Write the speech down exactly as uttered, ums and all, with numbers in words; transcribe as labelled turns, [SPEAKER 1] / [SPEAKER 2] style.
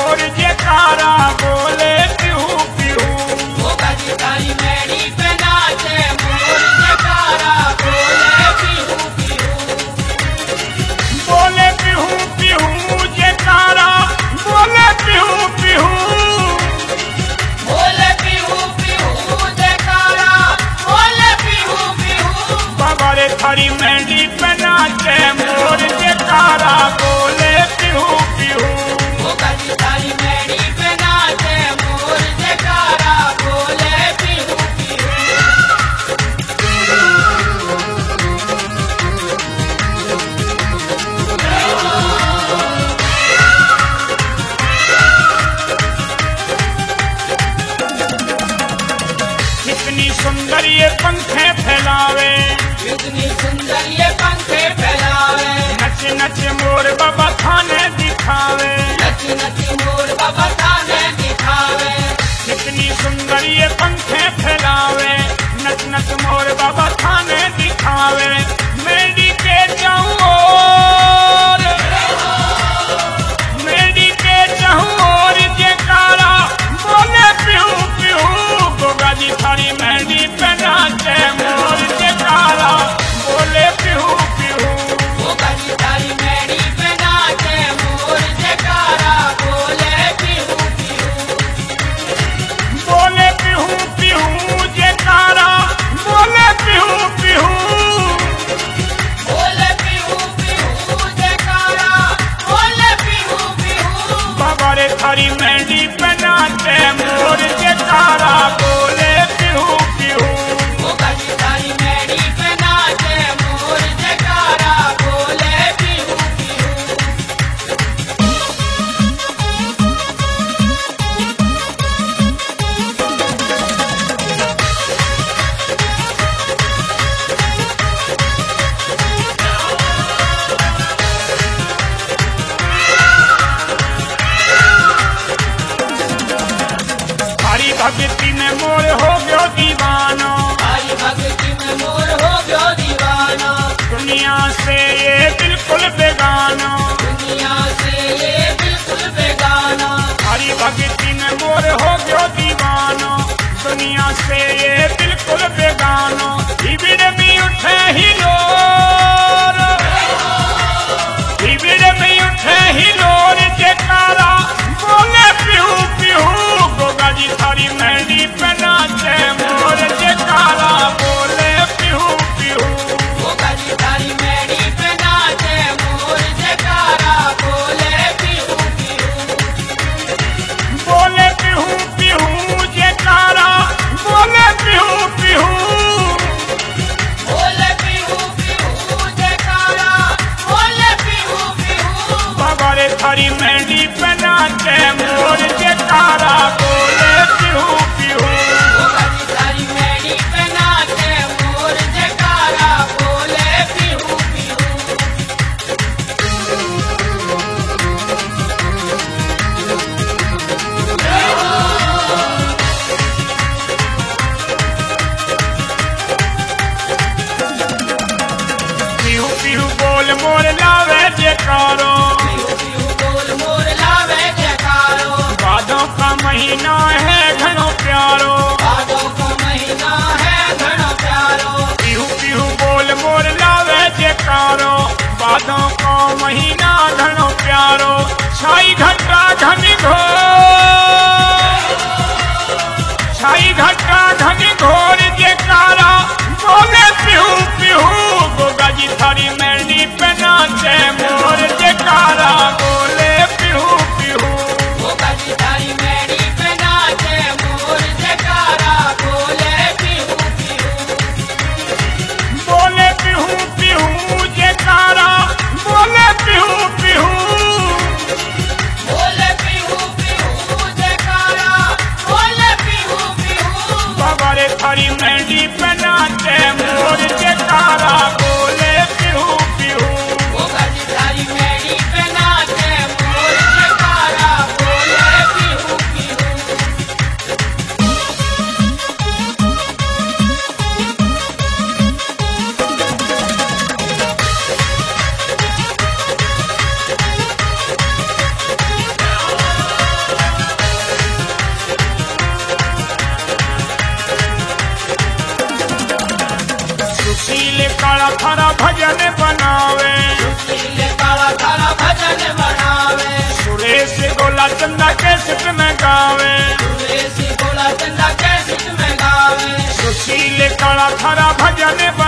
[SPEAKER 1] मोर जयकारा बोले पिहू पिहू।
[SPEAKER 2] होगा जी तारी मेरी पे नाचे मोर जयकारा बोले पिहू पिहू।
[SPEAKER 1] बोले पिहू पिहू जयकारा बोले पिहू पिहू।
[SPEAKER 2] बोले पिहू पिहू जयकारा बोले पिहू पिहू।
[SPEAKER 1] बाबा रे थारी मेहंदी पे नाचे मोर जयकारा बोले पिहू पिहू।
[SPEAKER 2] होगा जी तारी मेरी पे नाचे मोर जयकारा बोले पिहू पिहू।
[SPEAKER 1] कितनी सुंदर ये पंखे फैलावे,
[SPEAKER 2] कितनी सुंदर ये पंखे फैलावे।
[SPEAKER 1] नच नच मोर बाबा थाने दिखावे।
[SPEAKER 2] नच नच मोर बाबा थाने दिखावे।
[SPEAKER 1] कितनी सुंदर ये पंखे फैलावे, नच नच मोर बाबा थाने दिखावे। मेरी के जाऊं और मेरी के जाऊं और जयकारा बोले पिहू पिहू। गोगा जी थारी मेहंदी पे नाचे मोर जयकारा बोले पिहू पिहू।
[SPEAKER 2] होगा जी तारी मेरी पे नाचे मोर जयकारा बोले पिहू पिहू।
[SPEAKER 1] बोले पिहू पिहू जयकारा बोले पिहू पिहू।
[SPEAKER 2] बोले पिहू पिहू जयकारा बोले पिहू पिहू।
[SPEAKER 1] बाबा रे थारी मेहंदी पे नाचे मोर जयकारा बोले पिहू पिहू।
[SPEAKER 2] होगा जी तारी मेरी पे नाचे मोर जयकारा बोले पिहू पिहू।
[SPEAKER 1] थारी भक्ति में मोर हो गयो दीवानो,
[SPEAKER 2] हरि भक्ति में मोर हो गयो दीवाना।
[SPEAKER 1] दुनिया से ये बिल्कुल बेगानो।
[SPEAKER 2] दुनिया से ये बिल्कुल बेगाना।
[SPEAKER 1] थारी भक्ति में मोर हो गयो दीवानो, दुनिया से ये बिल्कुल बेगानो। हिबिड़ में उठे हिलोर, हिबिड़ में उठे हिलोर जयकारा बोले पिहू पिहू। गोगा जी थारी मेहंदी पे नाचे मोर जयकारा बोले पिहू पिहू।
[SPEAKER 2] होगा जी तारी मेरी पे नाचे मोर जयकारा बोले पिहू पिहू।
[SPEAKER 1] बोले पिहू पिहू जयकारा बोले पिहू पिहू।
[SPEAKER 2] बोले पिहू पिहू जयकारा बोले पिहू पिहू।
[SPEAKER 1] बाबा रे थारी मेहंदी पे नाचे मोर जयकारा बोले पिहू पिहू।
[SPEAKER 2] होगा जी तारी मेरी पे नाचे मोर जयकारा बोले पिहू पिहू।
[SPEAKER 1] पिहू पिहू बोल मोर लावे जयकारो,
[SPEAKER 2] पिहू पिहू बोल मोर लावे जयकारो।
[SPEAKER 1] बादों का महीना है घनो प्यारो।
[SPEAKER 2] भादों का महीना है घना प्यारो।
[SPEAKER 1] पिहू पिहू बोल मोर लावे जयकारो, बादों का महीना घनो प्यारो। छाई घटा घनी घोर, छाई घटा घनी घोर जयकारा बोले पिहू पिहू। गोगा जी थारी मेहंदी पे नाचे मोर जयकारा बोले पिहू पिहू।
[SPEAKER 2] होगा जी तारी मेरी पे नाचे मोर जयकारा बोले पिहू पिहू।
[SPEAKER 1] बोले पिहू पिहू जयकारा बोले पिहू काला थारा भजन बनावे
[SPEAKER 2] सुशील काला थारा भजन बनावे
[SPEAKER 1] सुरेश गोला चंदा कैसेट में गावे
[SPEAKER 2] सुरेश गोला चंदा कैसेट में गावे
[SPEAKER 1] सुशील काला थारा भजन